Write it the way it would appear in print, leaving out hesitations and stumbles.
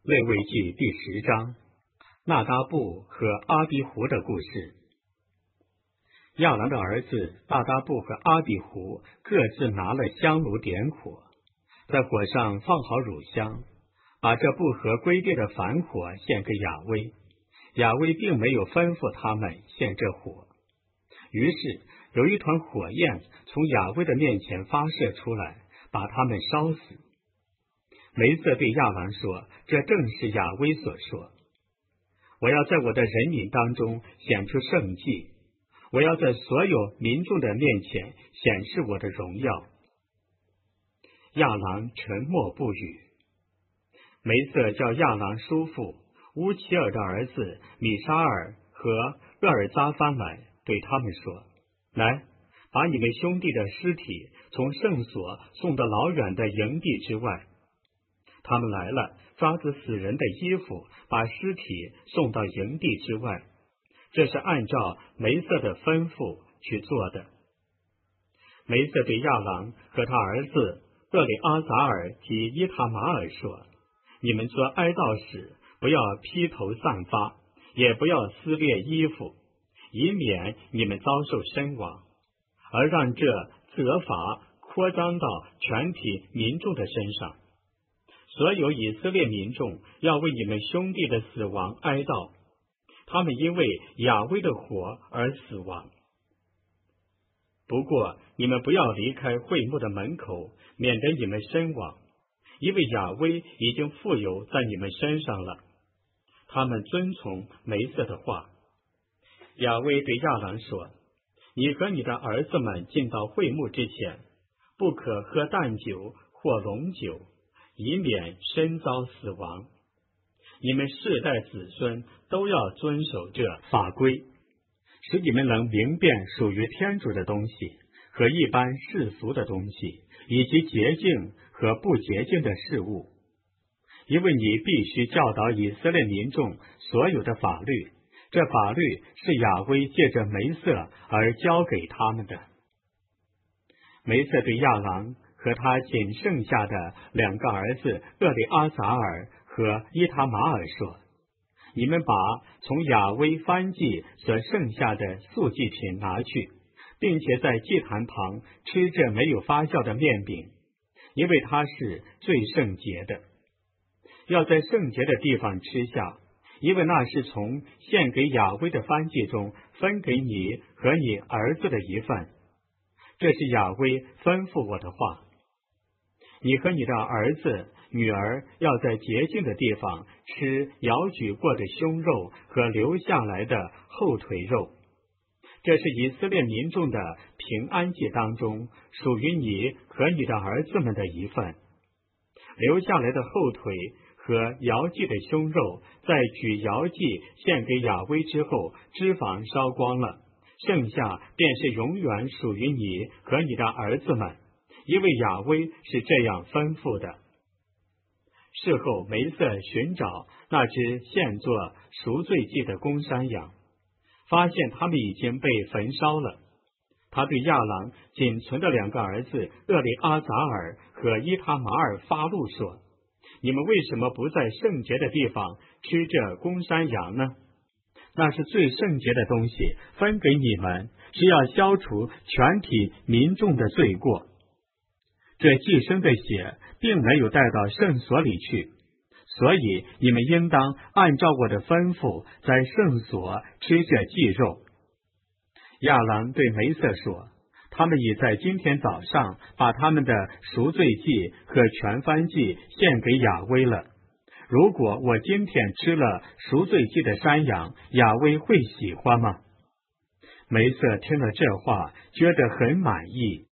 利未记第10章，纳达布和阿比胡的故事。亚兰的儿子纳达布和阿比胡各自拿了香炉点火，在火上放好乳香，把这不合规定的燔火献给亚威。亚威并没有吩咐他们献这火。于是有一团火焰从亚威的面前发射出来，把他们烧死。梅瑟对亚兰说，这正是亚威所说，我要在我的人民当中显出圣迹，我要在所有民众的面前显示我的荣耀。亚兰沉默不语。梅瑟叫亚兰叔父乌齐尔的儿子米沙尔和厄尔扎番来，对他们说，来，把你们兄弟的尸体从圣所送到老远的营地之外。他们来了，抓着死人的衣服，把尸体送到营地之外。这是按照梅瑟的吩咐去做的。梅瑟对亚兰和他儿子厄里阿杂尔及伊塔马尔说，你们做哀悼时，不要披头散发，也不要撕裂衣服，以免你们遭受身亡，而让这责罚扩张到全体民众的身上。所有以色列民众要为你们兄弟的死亡哀悼，他们因为亚威的火而死亡。不过你们不要离开会幕的门口，免得你们身亡，因为亚威已经富有在你们身上了。他们遵从梅瑟的话。亚威对亚兰说，你和你的儿子们进到会幕之前，不可喝淡酒或浓酒，以免身遭死亡。你们世代子孙都要遵守这法规，使你们能明辨属于天主的东西和一般世俗的东西，以及洁净和不洁净的事物。因为你必须教导以色列民众所有的法律，这法律是亚威借着梅瑟而交给他们的。梅瑟对亚兰和他仅剩下的2个儿子厄里阿杂尔和伊塔马尔说，你们把从亚威燔祭所剩下的素祭品拿去，并且在祭坛旁吃这没有发酵的面饼，因为它是最圣洁的，要在圣洁的地方吃下，因为那是从献给亚威的燔祭中分给你和你儿子的一份。这是亚威吩咐我的话。你和你的儿子、女儿要在洁净的地方吃摇举过的胸肉和留下来的后腿肉。这是以色列民众的平安祭当中属于你和你的儿子们的一份。留下来的后腿和摇祭的胸肉，在举摇祭献给亚威之后，脂肪烧光了，剩下便是永远属于你和你的儿子们，因为亚威是这样吩咐的。事后梅瑟寻找那只献作赎罪祭的公山羊，发现他们已经被焚烧了。他对亚兰仅存的2个儿子厄里阿杂尔和伊塔马尔发怒说，你们为什么不在圣洁的地方吃这公山羊呢？那是最圣洁的东西，分给你们，是要消除全体民众的罪过。这祭牲的血并没有带到圣所里去，所以你们应当按照我的吩咐，在圣所吃这祭肉。亚兰对梅瑟说，他们已在今天早上把他们的赎罪祭和全燔祭献给亚威了。如果我今天吃了赎罪祭的山羊，亚威会喜欢吗？梅瑟听了这话，觉得很满意。